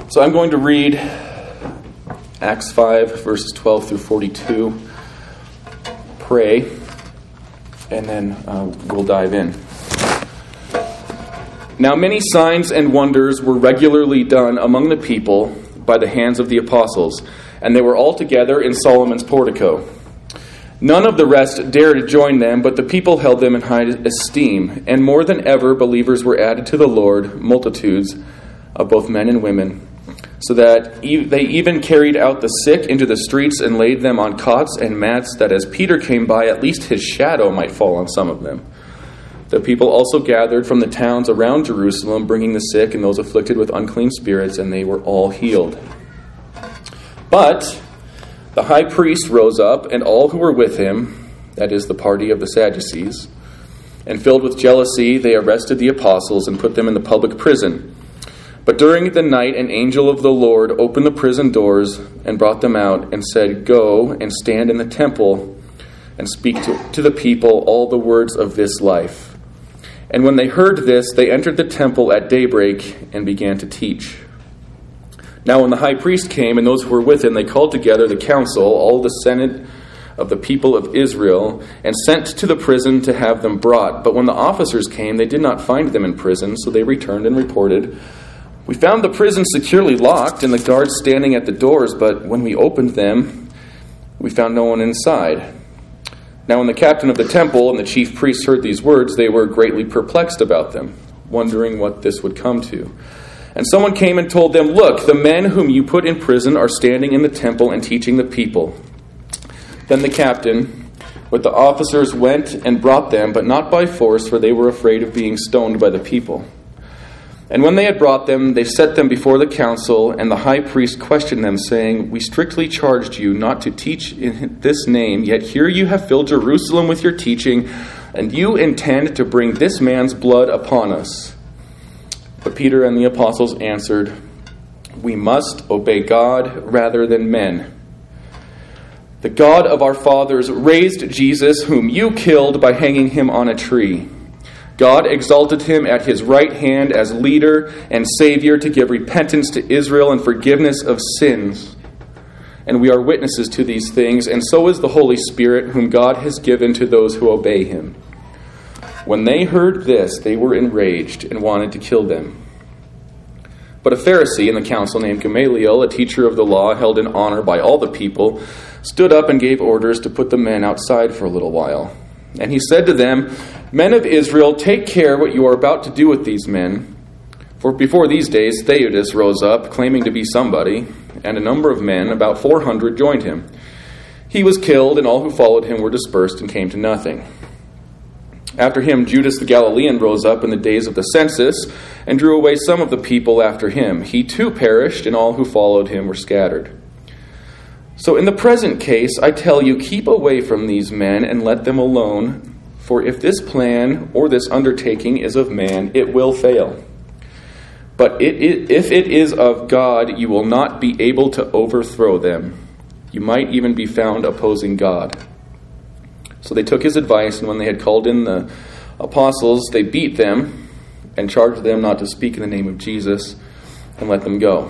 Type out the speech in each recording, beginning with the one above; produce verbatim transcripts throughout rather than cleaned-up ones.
So I'm going to read Acts five, verses twelve through forty-two, pray, and then uh, we'll dive in. Now many signs and wonders were regularly done among the people by the hands of the apostles, and they were all together in Solomon's portico. None of the rest dared join them, but the people held them in high esteem, and more than ever believers were added to the Lord, multitudes of both men and women, so that they even carried out the sick into the streets and laid them on cots and mats, that as Peter came by, at least his shadow might fall on some of them. The people also gathered from the towns around Jerusalem, bringing the sick and those afflicted with unclean spirits, and they were all healed. But the high priest rose up, and all who were with him, that is, the party of the Sadducees, and filled with jealousy, they arrested the apostles and put them in the public prison. But during the night an angel of the Lord opened the prison doors and brought them out and said, "Go and stand in the temple and speak to, to the people all the words of this life." And when they heard this, they entered the temple at daybreak and began to teach. Now when the high priest came and those who were with him, they called together the council, all the senate of the people of Israel, and sent to the prison to have them brought. But when the officers came, they did not find them in prison, so they returned and reported, "We found the prison securely locked and the guards standing at the doors, but when we opened them, we found no one inside." Now when the captain of the temple and the chief priests heard these words, they were greatly perplexed about them, wondering what this would come to. And someone came and told them, "Look, the men whom you put in prison are standing in the temple and teaching the people." Then the captain with the officers went and brought them, but not by force, for they were afraid of being stoned by the people. And when they had brought them, they set them before the council, and the high priest questioned them, saying, "We strictly charged you not to teach in this name, yet here you have filled Jerusalem with your teaching, and you intend to bring this man's blood upon us." But Peter and the apostles answered, "We must obey God rather than men. The God of our fathers raised Jesus, whom you killed by hanging him on a tree. God exalted him at his right hand as leader and Savior to give repentance to Israel and forgiveness of sins. And we are witnesses to these things, and so is the Holy Spirit, whom God has given to those who obey him." When they heard this, they were enraged and wanted to kill them. But a Pharisee in the council named Gamaliel, a teacher of the law held in honor by all the people, stood up and gave orders to put the men outside for a little while. And he said to them, "Men of Israel, take care what you are about to do with these men. For before these days, Theudas rose up, claiming to be somebody, and a number of men, about four hundred, joined him. He was killed, and all who followed him were dispersed and came to nothing. After him, Judas the Galilean rose up in the days of the census and drew away some of the people after him. He too perished, and all who followed him were scattered. So in the present case, I tell you, keep away from these men and let them alone, for if this plan or this undertaking is of man, it will fail. But it, it, if it is of God, you will not be able to overthrow them. You might even be found opposing God." So they took his advice, and when they had called in the apostles, they beat them and charged them not to speak in the name of Jesus, and let them go.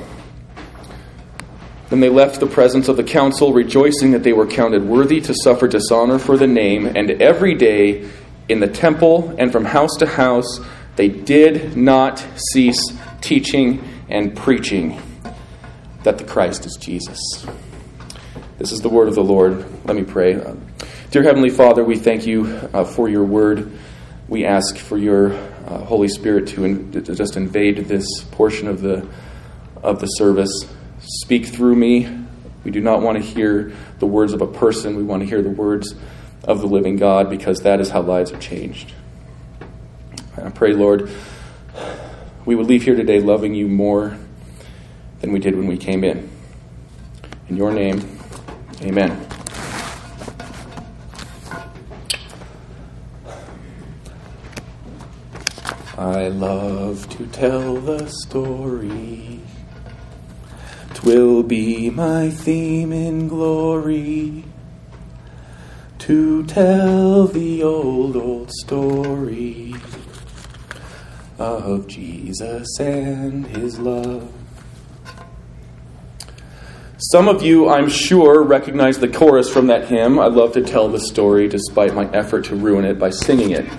Then they left the presence of the council, rejoicing that they were counted worthy to suffer dishonor for the name, and every day in the temple and from house to house they did not cease teaching and preaching that the Christ is Jesus. This is the word of the Lord. Let me pray. Uh, dear Heavenly Father, we thank you uh, for your word. We ask for your uh, Holy Spirit to, in, to just invade this portion of the of the service. Speak through me. We do not want to hear the words of a person. We want to hear the words of the living God, because that is how lives are changed. I pray, Lord, we would leave here today loving you more than we did when we came in. In your name, amen. I love to tell the story. 'Twill be my theme in glory, to tell the old, old story of Jesus and his love. Some of you, I'm sure, recognize the chorus from that hymn. I love to tell the story despite my effort to ruin it by singing it.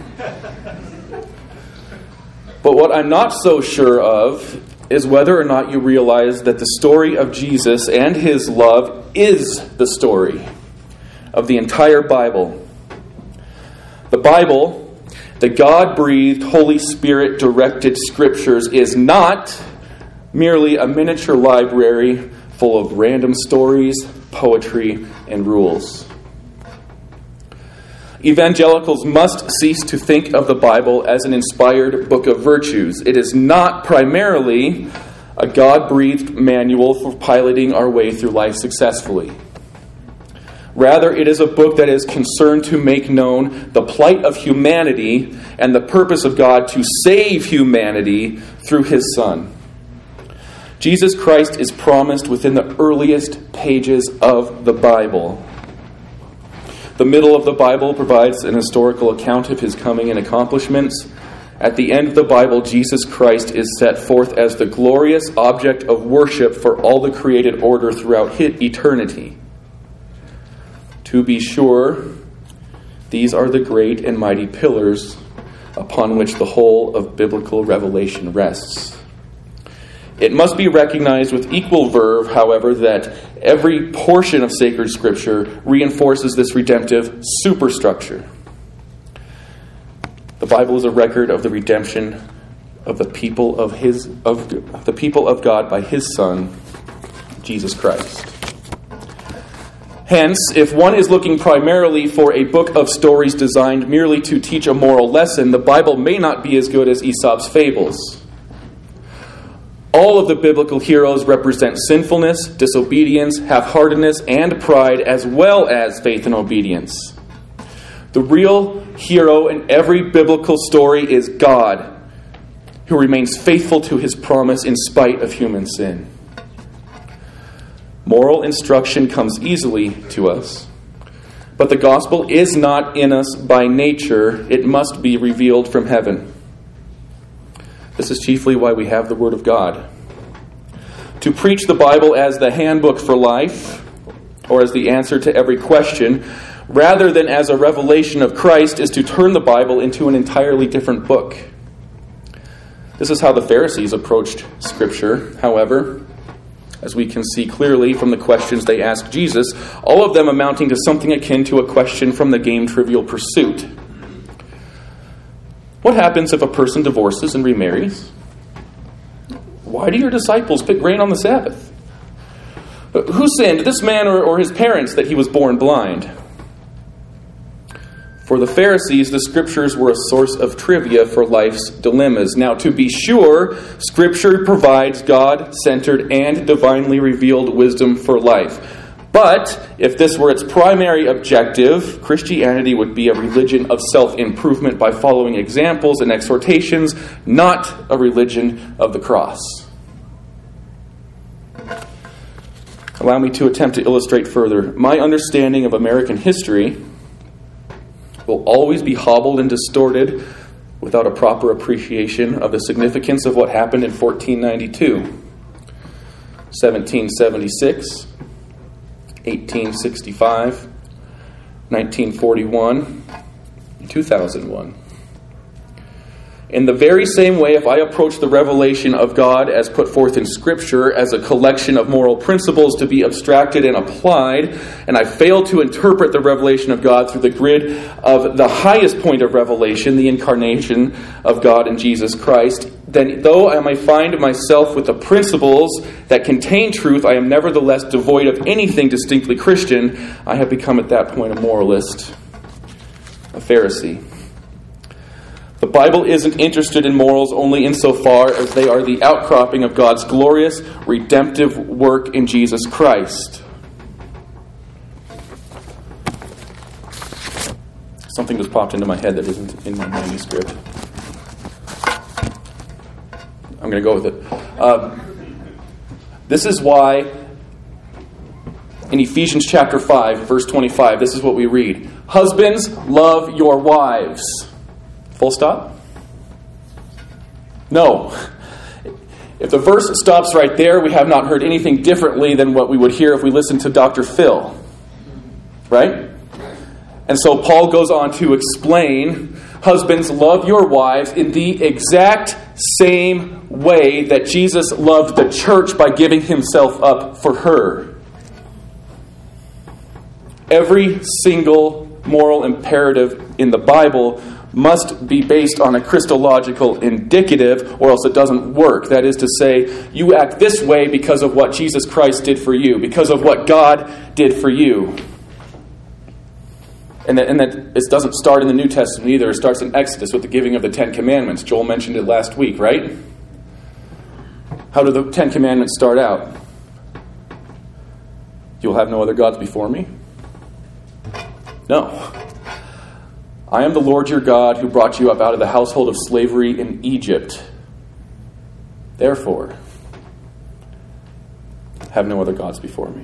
But what I'm not so sure of is whether or not you realize that the story of Jesus and his love is the story of the entire Bible. The Bible, the God-breathed, Holy Spirit-directed Scriptures, is not merely a miniature library full of random stories, poetry, and rules. Evangelicals must cease to think of the Bible as an inspired book of virtues. It is not primarily a God-breathed manual for piloting our way through life successfully. Rather, it is a book that is concerned to make known the plight of humanity and the purpose of God to save humanity through his Son. Jesus Christ is promised within the earliest pages of the Bible. The middle of the Bible provides an historical account of his coming and accomplishments. At the end of the Bible, Jesus Christ is set forth as the glorious object of worship for all the created order throughout eternity. To be sure, these are the great and mighty pillars upon which the whole of biblical revelation rests. It must be recognized with equal verve, however, that every portion of sacred Scripture reinforces this redemptive superstructure. The Bible is a record of the redemption of the people of his of the people of God by his Son, Jesus Christ. Hence, if one is looking primarily for a book of stories designed merely to teach a moral lesson, the Bible may not be as good as Aesop's fables. All of the biblical heroes represent sinfulness, disobedience, half-heartedness, and pride, as well as faith and obedience. The real hero in every biblical story is God, who remains faithful to his promise in spite of human sin. Moral instruction comes easily to us, but the gospel is not in us by nature. It must be revealed from heaven. This is chiefly why we have the Word of God. To preach the Bible as the handbook for life, or as the answer to every question, rather than as a revelation of Christ, is to turn the Bible into an entirely different book. This is how the Pharisees approached Scripture, however, as we can see clearly from the questions they asked Jesus, all of them amounting to something akin to a question from the game Trivial Pursuit. What happens if a person divorces and remarries? Why do your disciples pick grain on the Sabbath? Who sinned, this man or, or his parents, that he was born blind? For the Pharisees, the Scriptures were a source of trivia for life's dilemmas. Now, to be sure, Scripture provides God-centered and divinely revealed wisdom for life. But if this were its primary objective, Christianity would be a religion of self-improvement by following examples and exhortations, not a religion of the cross. Allow me to attempt to illustrate further. My understanding of American history will always be hobbled and distorted without a proper appreciation of the significance of what happened in fourteen ninety-two, seventeen seventy-six, eighteen sixty-five, nineteen forty-one, and two thousand one. In the very same way, if I approach the revelation of God as put forth in Scripture as a collection of moral principles to be abstracted and applied, and I fail to interpret the revelation of God through the grid of the highest point of revelation, the incarnation of God in Jesus Christ, then though I may find myself with the principles that contain truth, I am nevertheless devoid of anything distinctly Christian. I have become at that point a moralist, a Pharisee. The Bible isn't interested in morals only insofar as they are the outcropping of God's glorious, redemptive work in Jesus Christ. Something just popped into my head that isn't in my manuscript. I'm going to go with it. Uh, this is why in Ephesians chapter five, verse twenty-five, this is what we read. Husbands, love your wives. Full stop? No. If the verse stops right there, we have not heard anything differently than what we would hear if we listened to Doctor Phil. Right? And so Paul goes on to explain, husbands, love your wives in the exact same way that Jesus loved the church by giving himself up for her. Every single moral imperative in the Bible must be based on a Christological indicative, or else it doesn't work. That is to say, you act this way because of what Jesus Christ did for you, because of what God did for you. And that, and that it doesn't start in the New Testament either. It starts in Exodus with the giving of the Ten Commandments. Joel mentioned it last week, right? How do the Ten Commandments start out? You'll have no other gods before me? No. I am the Lord your God who brought you up out of the household of slavery in Egypt. Therefore, have no other gods before me.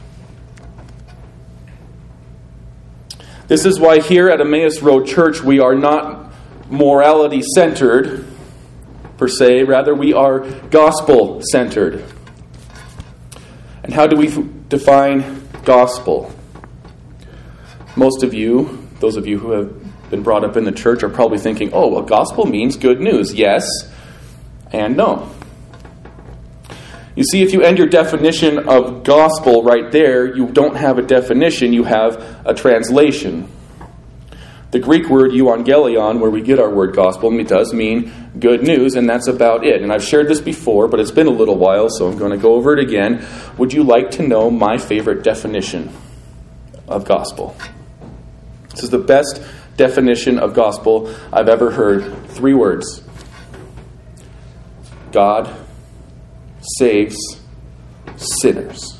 This is why here at Emmaus Road Church we are not morality-centered, per se. Rather, we are gospel-centered. And how do we f- define gospel? Most of you, those of you who have been brought up in the church, are probably thinking, oh, well, gospel means good news. Yes and no. You see, if you end your definition of gospel right there, you don't have a definition, you have a translation. The Greek word euangelion, where we get our word gospel, it does mean good news, and that's about it. And I've shared this before, but it's been a little while, so I'm going to go over it again. Would you like to know my favorite definition of gospel? This is the best definition of gospel I've ever heard. Three words. God saves sinners.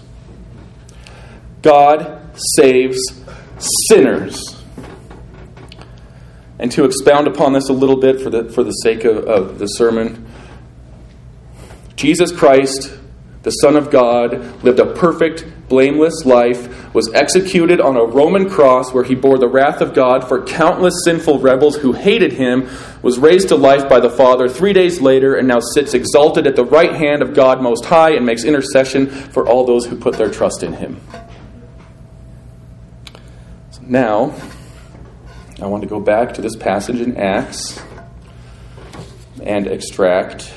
God saves sinners. And to expound upon this a little bit for the for the sake of, of the sermon, Jesus Christ, the Son of God, lived a perfect, blameless life, was executed on a Roman cross where he bore the wrath of God for countless sinful rebels who hated him, was raised to life by the Father three days later, and now sits exalted at the right hand of God Most High and makes intercession for all those who put their trust in him. So now, I want to go back to this passage in Acts and extract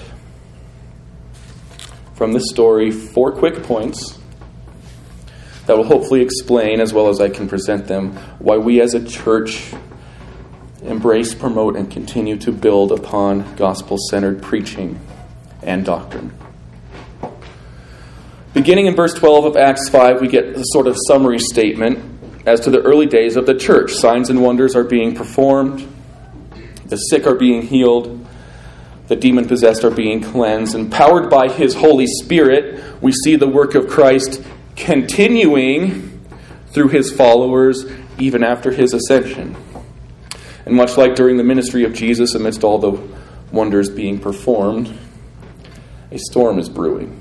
from this story four quick points that will hopefully explain, as well as I can present them, why we as a church embrace, promote, and continue to build upon gospel-centered preaching and doctrine. Beginning in verse twelve of Acts five, we get a sort of summary statement as to the early days of the church. Signs and wonders are being performed. The sick are being healed. The demon-possessed are being cleansed. Empowered by his Holy Spirit, we see the work of Christ continuing through his followers even after his ascension. And much like during the ministry of Jesus, amidst all the wonders being performed, a storm is brewing.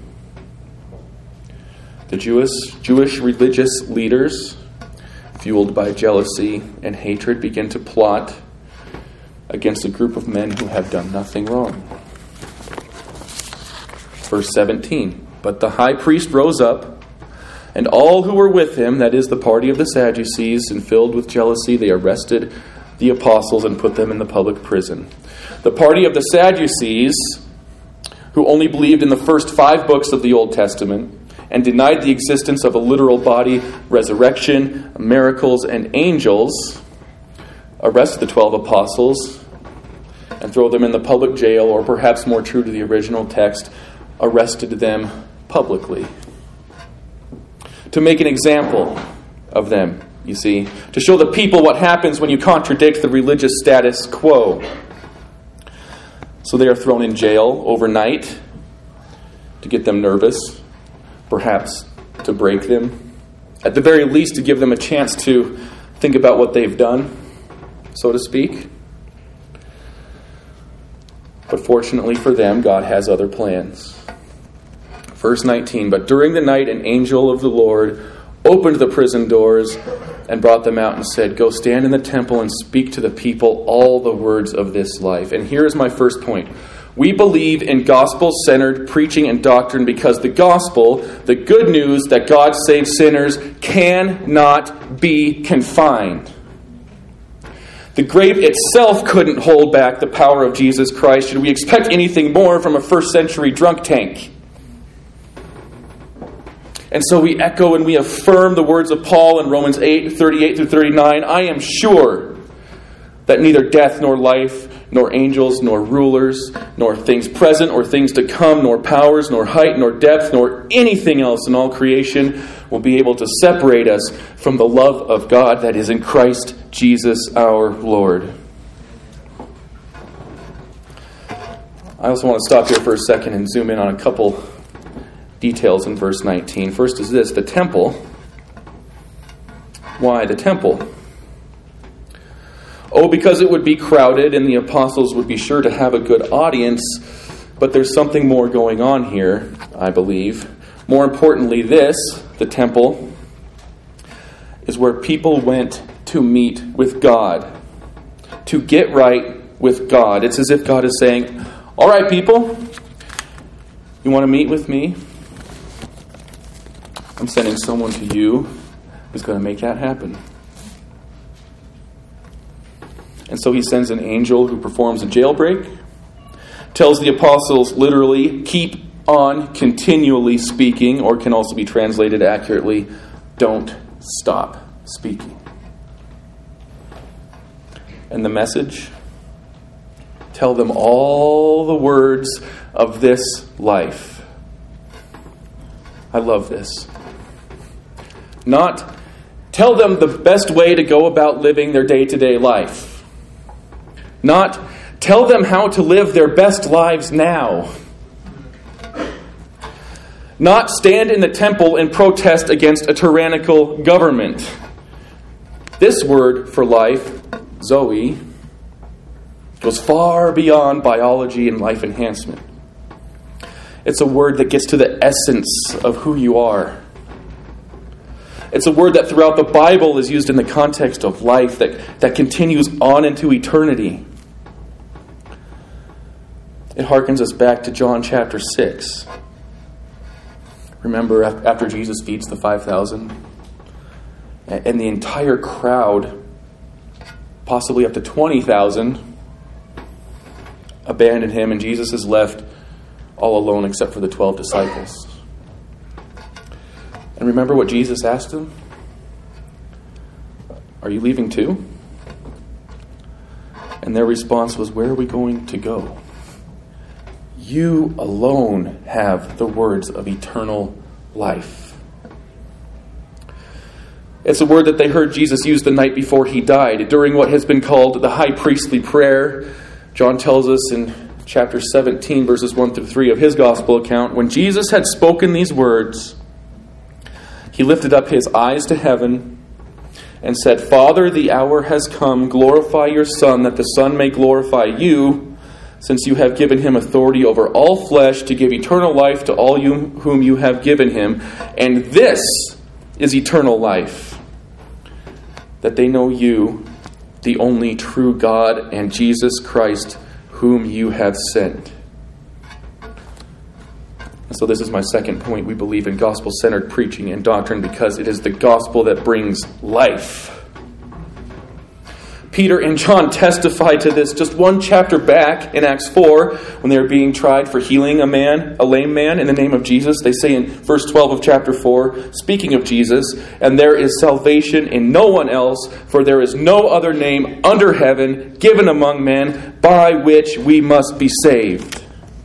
The Jewish, Jewish religious leaders, fueled by jealousy and hatred, begin to plot against a group of men who have done nothing wrong. Verse seventeen, but the high priest rose up, and all who were with him, that is the party of the Sadducees, and filled with jealousy, they arrested the apostles and put them in the public prison. The party of the Sadducees, who only believed in the first five books of the Old Testament and denied the existence of a literal body, resurrection, miracles, and angels, arrest the twelve apostles and throw them in the public jail, or perhaps more true to the original text, arrested them publicly. To make an example of them, you see, to show the people what happens when you contradict the religious status quo. So they are thrown in jail overnight to get them nervous, perhaps to break them, at the very least to give them a chance to think about what they've done, so to speak. But fortunately for them, God has other plans. Verse nineteen, but during the night an angel of the Lord opened the prison doors and brought them out and said, go stand in the temple and speak to the people all the words of this life. And here is my first point. We believe in gospel-centered preaching and doctrine because the gospel, the good news that God saves sinners, cannot be confined. The grave itself couldn't hold back the power of Jesus Christ. Should we expect anything more from a first century drunk tank? And so we echo and we affirm the words of Paul in Romans eight, thirty-eight through thirty-nine. I am sure that neither death nor life, nor angels, nor rulers, nor things present or things to come, nor powers, nor height, nor depth, nor anything else in all creation will be able to separate us from the love of God that is in Christ Jesus our Lord. I also want to stop here for a second and zoom in on a couple details in verse nineteen. First is this, the temple. Why the temple? Oh, because it would be crowded and the apostles would be sure to have a good audience. But there's something more going on here, I believe. More importantly, this, the temple, is where people went to meet with God, to get right with God. It's as if God is saying, all right, people, you want to meet with me? I'm sending someone to you who's going to make that happen. And so he sends an angel who performs a jailbreak, tells the apostles literally, keep on continually speaking, or can also be translated accurately, don't stop speaking. And the message? Tell them all the words of this life. I love this. Not tell them the best way to go about living their day-to-day life. Not tell them how to live their best lives now. Not stand in the temple and protest against a tyrannical government. This word for life, Zoe, goes far beyond biology and life enhancement. It's a word that gets to the essence of who you are. It's a word that throughout the Bible is used in the context of life that, that continues on into eternity. It harkens us back to John chapter six. Remember after Jesus feeds the five thousand? And the entire crowd, possibly up to twenty thousand, abandoned him, and Jesus is left all alone except for the twelve disciples. And remember what Jesus asked them? Are you leaving too? And their response was, where are we going to go? You alone have the words of eternal life. It's a word that they heard Jesus use the night before he died, during what has been called the high priestly prayer. John tells us in chapter seventeen, verses one through three of his gospel account, when Jesus had spoken these words, he lifted up his eyes to heaven and said, Father, the hour has come. Glorify your Son, that the Son may glorify you, since you have given him authority over all flesh to give eternal life to all you whom you have given him. And this is eternal life, that they know you, the only true God, and Jesus Christ, whom you have sent. So this is my second point. We believe in gospel-centered preaching and doctrine because it is the gospel that brings life. Peter and John testify to this just one chapter back in Acts four when they were being tried for healing a man, a lame man, in the name of Jesus. They say in verse twelve of chapter four, speaking of Jesus, and there is salvation in no one else, for there is no other name under heaven given among men by which we must be saved.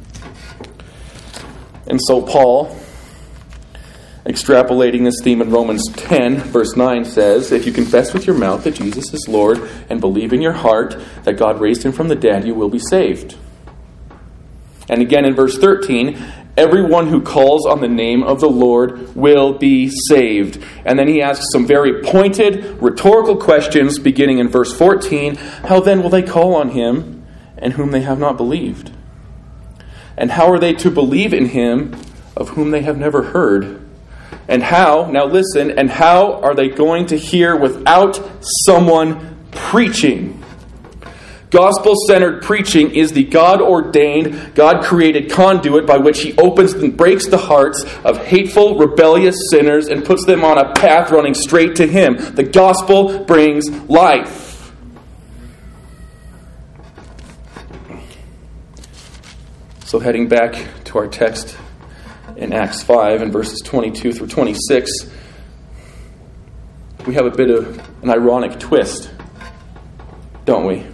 And so Paul, extrapolating this theme in Romans ten, verse nine says, if you confess with your mouth that Jesus is Lord and believe in your heart that God raised him from the dead, you will be saved. And again in verse thirteen, everyone who calls on the name of the Lord will be saved. And then he asks some very pointed, rhetorical questions beginning in verse fourteen. How then will they call on him in whom they have not believed? And how are they to believe in him of whom they have never heard? And how, now listen, and how are they going to hear without someone preaching? Gospel-centered preaching is the God-ordained, God-created conduit by which he opens and breaks the hearts of hateful, rebellious sinners and puts them on a path running straight to him. The gospel brings life. So heading back to our text in Acts five and verses twenty-two through twenty-six, we have a bit of an ironic twist, don't we?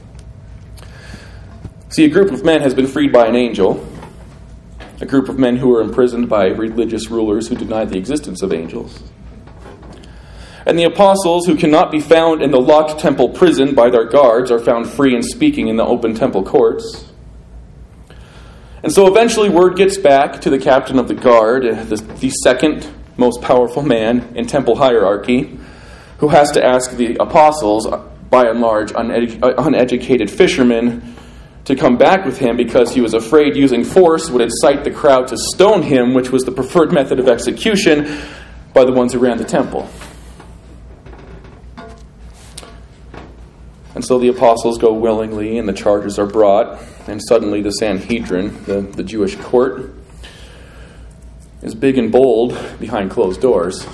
See, a group of men has been freed by an angel, a group of men who were imprisoned by religious rulers who denied the existence of angels. And the apostles, who cannot be found in the locked temple prison by their guards, are found free and speaking in the open temple courts. And so eventually word gets back to the captain of the guard, the, the second most powerful man in temple hierarchy, who has to ask the apostles, by and large unedu- uneducated fishermen, to come back with him because he was afraid using force would incite the crowd to stone him, which was the preferred method of execution by the ones who ran the temple. And so the apostles go willingly, and the charges are brought, and suddenly the Sanhedrin, the, the Jewish court, is big and bold behind closed doors.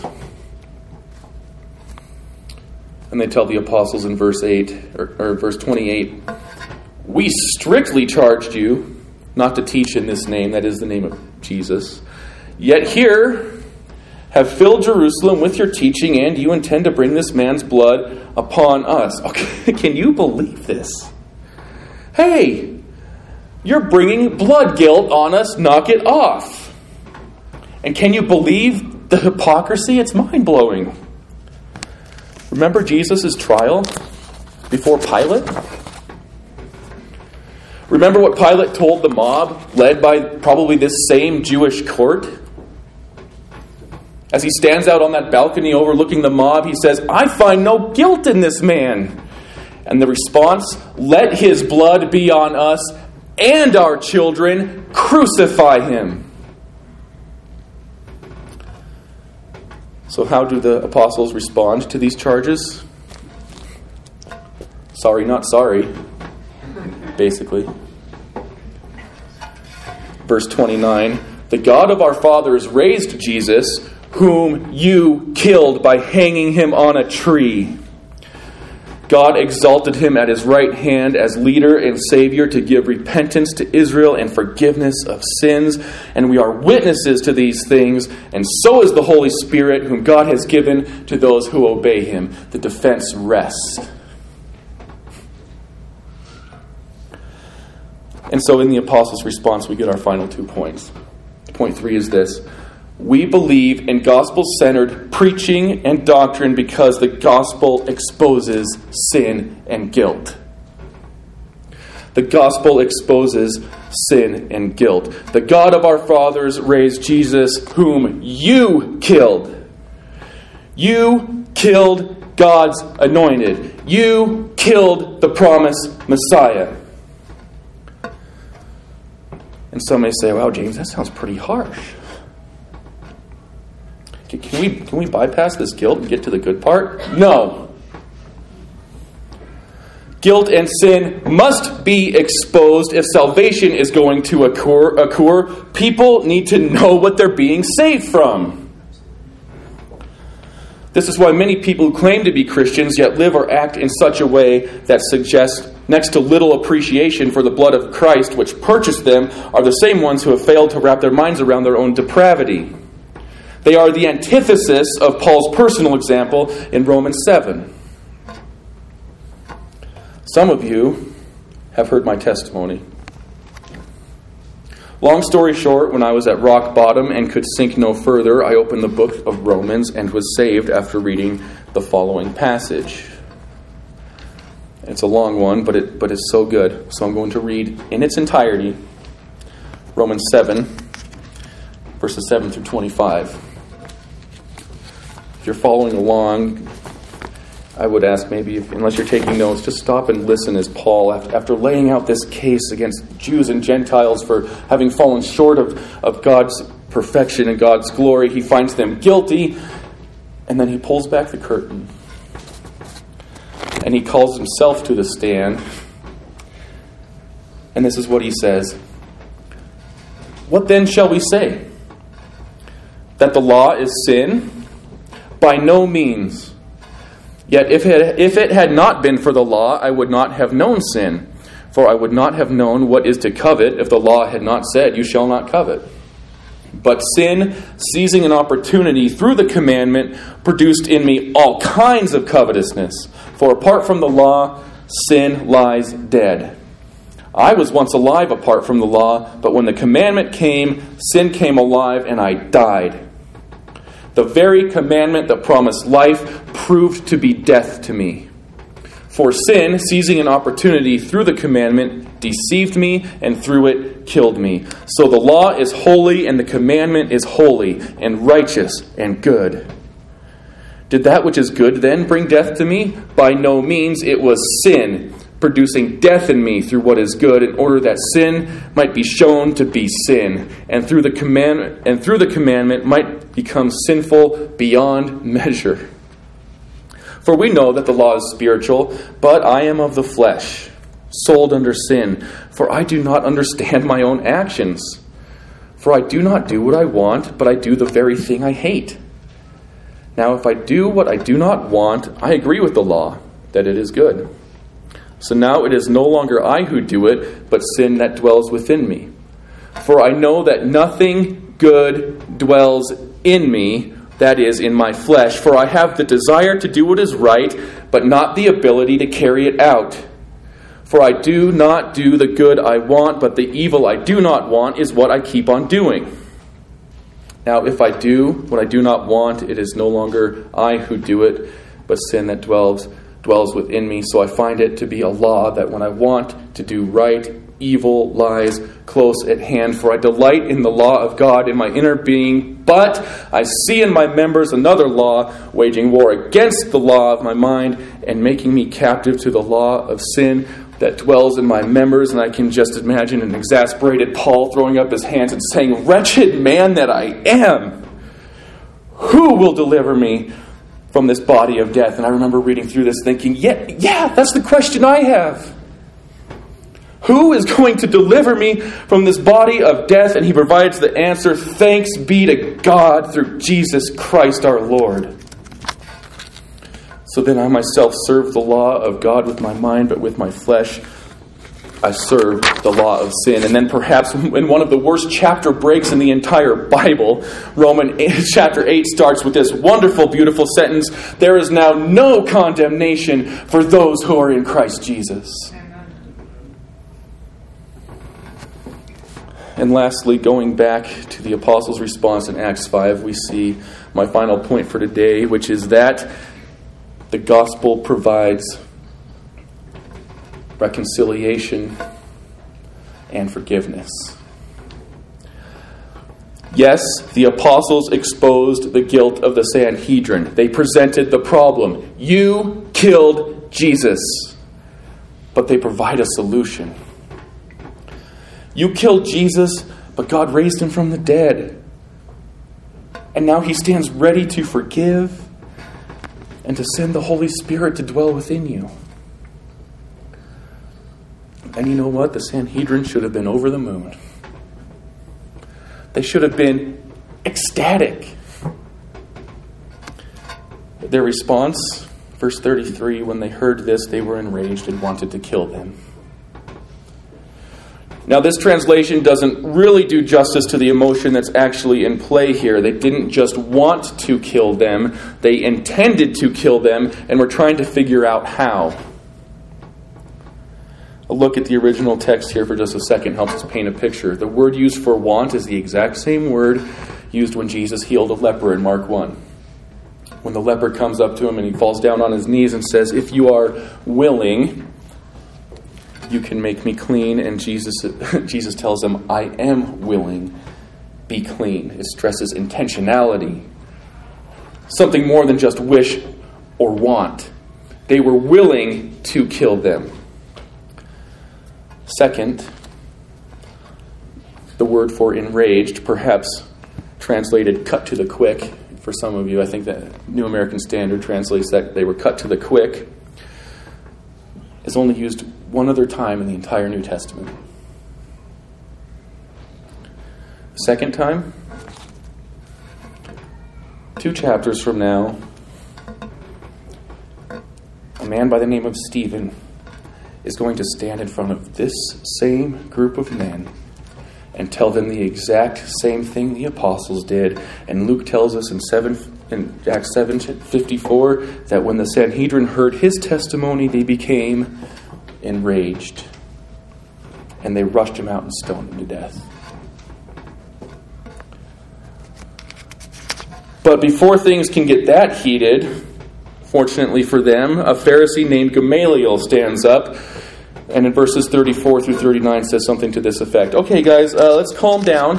And they tell the apostles in verse eight, or, or verse twenty-eight, "We strictly charged you not to teach in this name," that is the name of Jesus, "yet here have filled Jerusalem with your teaching, and you intend to bring this man's blood upon us." Okay, can you believe this? Hey, you're bringing blood guilt on us, knock it off. And can you believe the hypocrisy? It's mind-blowing. Remember Jesus' trial before Pilate? Remember what Pilate told the mob, led by probably this same Jewish court? As he stands out on that balcony overlooking the mob, he says, "I find no guilt in this man." And the response, "Let his blood be on us and our children. Crucify him." So how do the apostles respond to these charges? Sorry, not sorry, basically. Verse twenty-nine, "The God of our fathers raised Jesus, whom you killed by hanging him on a tree. God exalted him at his right hand as leader and Savior to give repentance to Israel and forgiveness of sins. And we are witnesses to these things, and so is the Holy Spirit, whom God has given to those who obey him." The defense rests. And so in the apostles' response, we get our final two points. Point three is this: we believe in gospel-centered preaching and doctrine because the gospel exposes sin and guilt. The gospel exposes sin and guilt. The God of our fathers raised Jesus, whom you killed. You killed God's anointed. You killed the promised Messiah. And some may say, "Wow, James, that sounds pretty harsh. Can we, can we bypass this guilt and get to the good part?" No. Guilt and sin must be exposed if salvation is going to occur. occur. People need to know what they're being saved from. This is why many people who claim to be Christians yet live or act in such a way that suggests next to little appreciation for the blood of Christ, which purchased them, are the same ones who have failed to wrap their minds around their own depravity. They are the antithesis of Paul's personal example in Romans seven. Some of you have heard my testimony. Long story short, when I was at rock bottom and could sink no further, I opened the book of Romans and was saved after reading the following passage. It's a long one, but it but it's so good. So I'm going to read in its entirety Romans seven, verses seven through twenty-five. If you're following along, I would ask maybe, if, unless you're taking notes, just stop and listen as Paul, after, after laying out this case against Jews and Gentiles for having fallen short of, of God's perfection and God's glory, he finds them guilty, and then he pulls back the curtain. And he calls himself to the stand And this is what he says. What then shall we say? That the law is sin? By no means. Yet if it, if it had not been for the law, I would not have known sin. For I would not have known what is to covet if the law had not said, you shall not covet. But sin, seizing an opportunity through the commandment, produced in me all kinds of covetousness. For apart from the law, sin lies dead. I was once alive apart from the law, but when the commandment came, sin came alive and I died. The very commandment that promised life proved to be death to me. For sin, seizing an opportunity through the commandment, deceived me, and through it killed me. So the law is holy, and the commandment is holy, and righteous, and good. Did that which is good then bring death to me? By no means. It was sin, producing death in me through what is good, in order that sin might be shown to be sin, and through the commandment, and through the commandment might become sinful beyond measure. For we know that the law is spiritual, but I am of the flesh, sold under sin. For I do not understand my own actions. For I do not do what I want, but I do the very thing I hate. Now if I do what I do not want, I agree with the law, that it is good. So now it is no longer I who do it, but sin that dwells within me. For I know that nothing good dwells in me, that is, in my flesh. For I have the desire to do what is right, but not the ability to carry it out. For I do not do the good I want, but the evil I do not want is what I keep on doing. Now if I do what I do not want, it is no longer I who do it, but sin that dwells dwells within me. So I find it to be a law that when I want to do right, evil lies close at hand. For I delight in the law of God in my inner being, but I see in my members another law, waging war against the law of my mind and making me captive to the law of sin that dwells in my members. And I can just imagine an exasperated Paul throwing up his hands and saying, wretched man that I am, who will deliver me from this body of death? And I remember reading through this thinking, yeah, yeah, that's the question I have. Who is going to deliver me from this body of death? And he provides the answer, thanks be to God through Jesus Christ our Lord. So then I myself serve the law of God with my mind, but with my flesh I serve the law of sin. And then perhaps in one of the worst chapter breaks in the entire Bible, Romans chapter eight starts with this wonderful, beautiful sentence, there is now no condemnation for those who are in Christ Jesus. And lastly, going back to the apostles' response in Acts five, we see my final point for today, which is that the gospel provides reconciliation and forgiveness. Yes, the apostles exposed the guilt of the Sanhedrin. They presented the problem. You killed Jesus. But they provide a solution. You killed Jesus, but God raised him from the dead. And now he stands ready to forgive and to send the Holy Spirit to dwell within you. And you know what? The Sanhedrin should have been over the moon. They should have been ecstatic. Their response, verse thirty-three, when they heard this, they were enraged and wanted to kill them. Now, this translation doesn't really do justice to the emotion that's actually in play here. They didn't just want to kill them. They intended to kill them and were trying to figure out how. A look at the original text here for just a second helps us paint a picture. The word used for want is the exact same word used when Jesus healed a leper in Mark one. When the leper comes up to him and he falls down on his knees and says, if you are willing, you can make me clean. And Jesus Jesus tells him, I am willing, be clean. It stresses intentionality. Something more than just wish or want. They were willing to kill them. Second, the word for enraged, perhaps translated cut to the quick. For some of you, I think that New American Standard translates that they were cut to the quick, is only used one other time in the entire New Testament. The second time, two chapters from now, a man by the name of Stephen is going to stand in front of this same group of men and tell them the exact same thing the apostles did. And Luke tells us in seven in Acts seven fifty-four that when the Sanhedrin heard his testimony, they became enraged, and they rushed him out and stoned him to death. But before things can get that heated, fortunately for them, a Pharisee named Gamaliel stands up, and in verses thirty-four through thirty-nine says something to this effect. Okay, guys, uh, let's calm down.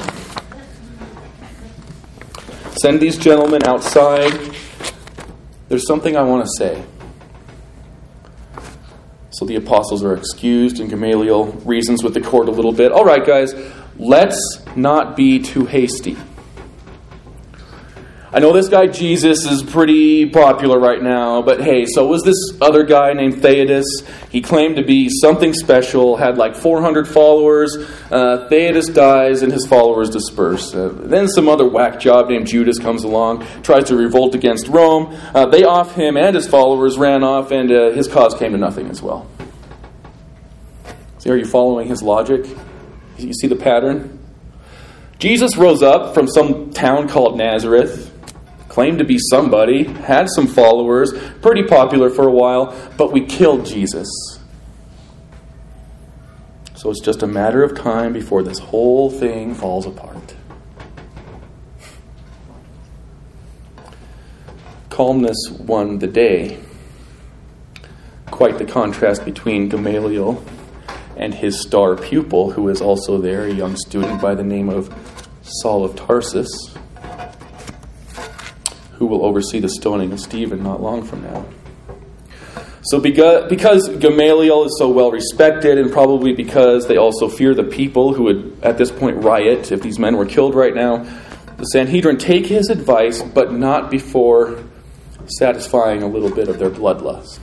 Send these gentlemen outside. There's something I want to say. So the apostles are excused, and Gamaliel reasons with the court a little bit. All right, guys, let's not be too hasty. I know this guy Jesus is pretty popular right now, but hey, so was this other guy named Theudas. He claimed to be something special, had like four hundred followers. Uh, Theudas dies and his followers disperse. Uh, then some other whack job named Judas comes along, tries to revolt against Rome. Uh, they off him and his followers ran off, and uh, his cause came to nothing as well. See, are you following his logic? You see the pattern? Jesus rose up from some town called Nazareth, claimed to be somebody, had some followers, pretty popular for a while, but we killed Jesus. So it's just a matter of time before this whole thing falls apart. Calmness won the day. Quite the contrast between Gamaliel and his star pupil, who is also there, a young student by the name of Saul of Tarsus, who will oversee the stoning of Stephen not long from now. So because, because Gamaliel is so well respected, and probably because they also fear the people who would at this point riot if these men were killed right now, the Sanhedrin take his advice, but not before satisfying a little bit of their bloodlust.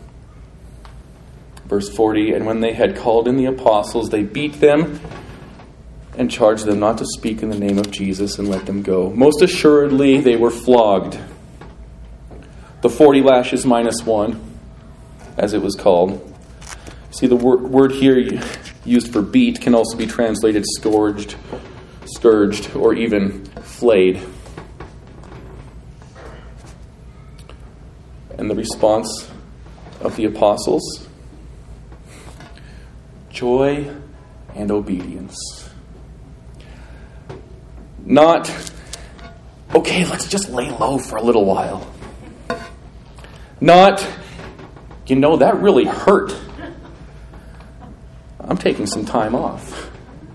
Verse forty, and when they had called in the apostles, they beat them and charged them not to speak in the name of Jesus, and let them go. Most assuredly, they were flogged. The forty lashes minus one, as it was called. See, the word, word here used for beat can also be translated scourged, scourged, or even flayed. And the response of the apostles? Joy and obedience. Not, okay, let's just lay low for a little while. Not, you know, that really hurt. I'm taking some time off.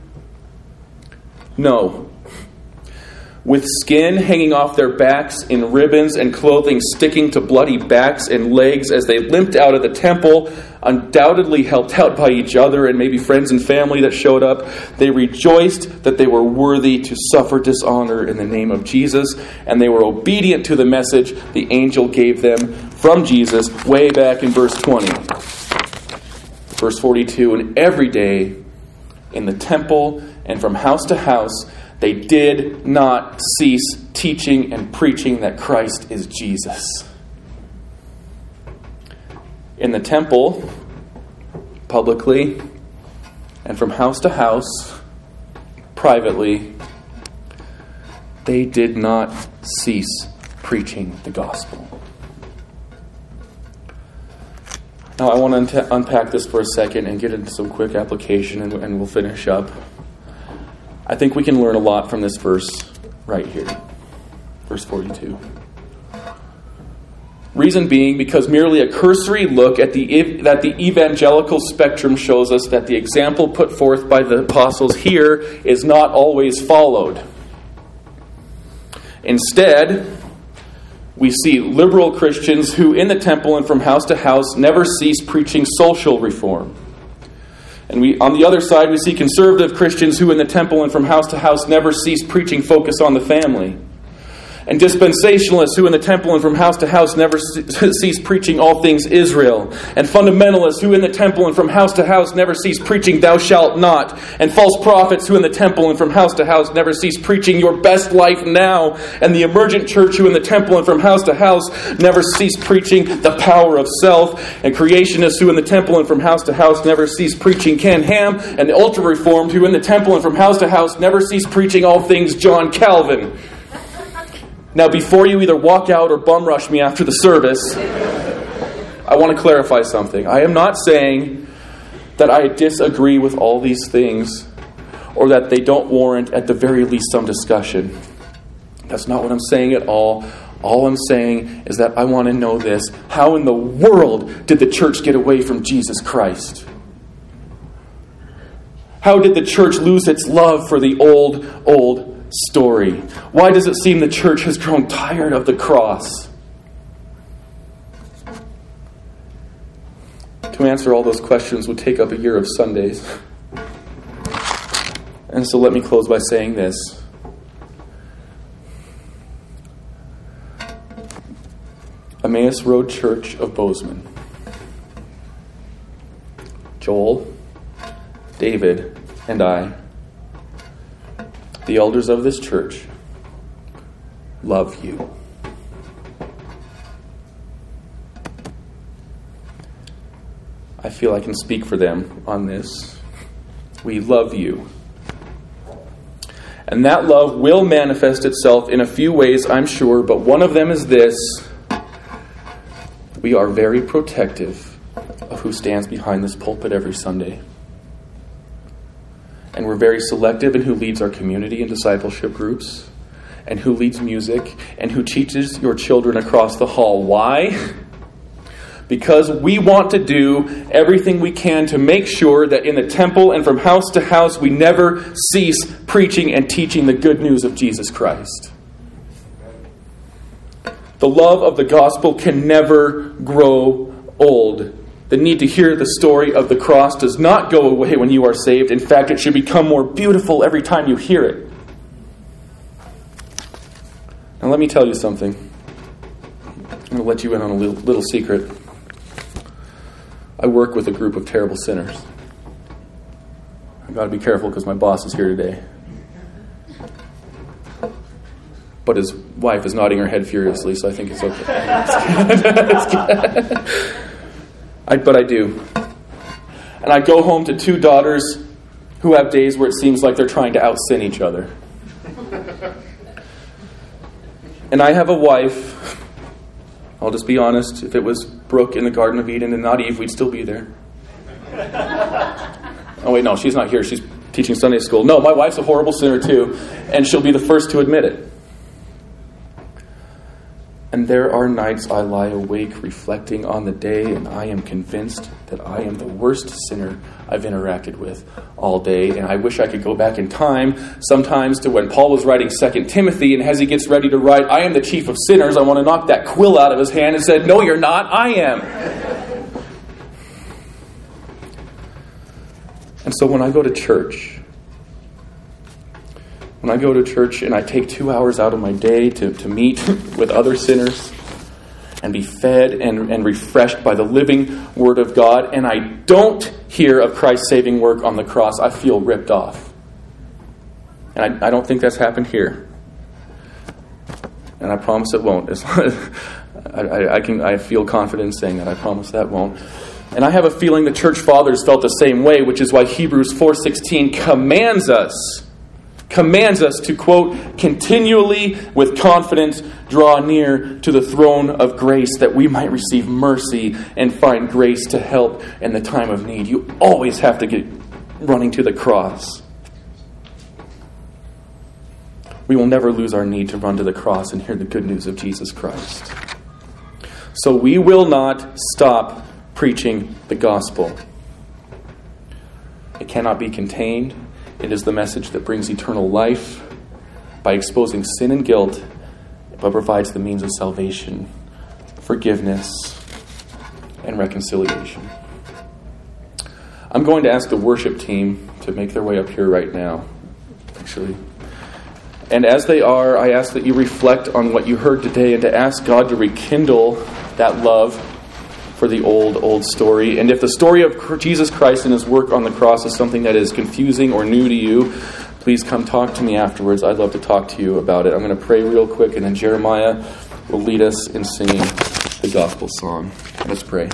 No. With skin hanging off their backs in ribbons and clothing sticking to bloody backs and legs as they limped out of the temple, undoubtedly helped out by each other and maybe friends and family that showed up, they rejoiced that they were worthy to suffer dishonor in the name of Jesus, and they were obedient to the message the angel gave them from Jesus way back in verse twenty. Verse forty-two, and every day in the temple and from house to house, they did not cease teaching and preaching that Christ is Jesus. In the temple, publicly, and from house to house, privately, they did not cease preaching the gospel. Now, I want to unpack this for a second and get into some quick application, and, and we'll finish up. I think we can learn a lot from this verse right here. Verse forty-two. Reason being, because merely a cursory look at the that the evangelical spectrum shows us that the example put forth by the apostles here is not always followed. Instead, we see liberal Christians who in the temple and from house to house never cease preaching social reform. And we, on the other side, we see conservative Christians who in the temple and from house to house never cease preaching focus on the family. And dispensationalists who in the temple and from house to house never cease preaching all things Israel. And fundamentalists who in the temple and from house to house never cease preaching thou shalt not. And false prophets who in the temple and from house to house never cease preaching your best life now. And the emergent church who in the temple and from house to house never cease preaching the power of self. And creationists who in the temple and from house to house never cease preaching Ken Ham. And the ultra-reformed who in the temple and from house to house never cease preaching all things John Calvin. Now, before you either walk out or bum rush me after the service, I want to clarify something. I am not saying that I disagree with all these things or that they don't warrant, at the very least, some discussion. That's not what I'm saying at all. All I'm saying is that I want to know this. How in the world did the church get away from Jesus Christ? How did the church lose its love for the old, old story? Why does it seem the church has grown tired of the cross? To answer all those questions would take up a year of Sundays. And so let me close by saying this. Emmaus Road Church of Bozeman. Joel, David, and I, the elders of this church, love you. I feel I can speak for them on this. We love you. And that love will manifest itself in a few ways, I'm sure, but one of them is this. We are very protective of who stands behind this pulpit every Sunday. And we're very selective in who leads our community and discipleship groups, and who leads music, and who teaches your children across the hall. Why? Because we want to do everything we can to make sure that in the temple and from house to house we never cease preaching and teaching the good news of Jesus Christ. The love of the gospel can never grow old. The need to hear the story of the cross does not go away when you are saved. In fact, it should become more beautiful every time you hear it. Now let me tell you something. I'm going to let you in on a little, little secret. I work with a group of terrible sinners. I've got to be careful because my boss is here today. But his wife is nodding her head furiously, so I think it's okay. I, but I do. And I go home to two daughters who have days where it seems like they're trying to out-sin each other. And I have a wife, I'll just be honest, if it was Brooke in the Garden of Eden and not Eve, we'd still be there. Oh wait, no, she's not here. She's teaching Sunday school. No, my wife's a horrible sinner too, and she'll be the first to admit it. And there are nights I lie awake reflecting on the day, and I am convinced that I am the worst sinner I've interacted with all day. And I wish I could go back in time sometimes to when Paul was writing Second Timothy, and as he gets ready to write, I am the chief of sinners, I want to knock that quill out of his hand and said, no, you're not, I am. And so when I go to church, When I go to church and I take two hours out of my day to, to meet with other sinners and be fed and, and refreshed by the living Word of God, and I don't hear of Christ's saving work on the cross, I feel ripped off. And I, I don't think that's happened here. And I promise it won't. I, I, I can. I feel confident in saying that. I promise that won't. And I have a feeling the church fathers felt the same way, which is why Hebrews four sixteen commands us commands us to, quote, continually with confidence draw near to the throne of grace that we might receive mercy and find grace to help in the time of need. You always have to get running to the cross. We will never lose our need to run to the cross and hear the good news of Jesus Christ. So we will not stop preaching the gospel. It cannot be contained. It is the message that brings eternal life by exposing sin and guilt, but provides the means of salvation, forgiveness, and reconciliation. I'm going to ask the worship team to make their way up here right now. Actually, And as they are, I ask that you reflect on what you heard today and to ask God to rekindle that love for the old, old story. And if the story of Jesus Christ and his work on the cross is something that is confusing or new to you, please come talk to me afterwards. I'd love to talk to you about it. I'm going to pray real quick, and then Jeremiah will lead us in singing the gospel song. Let's pray.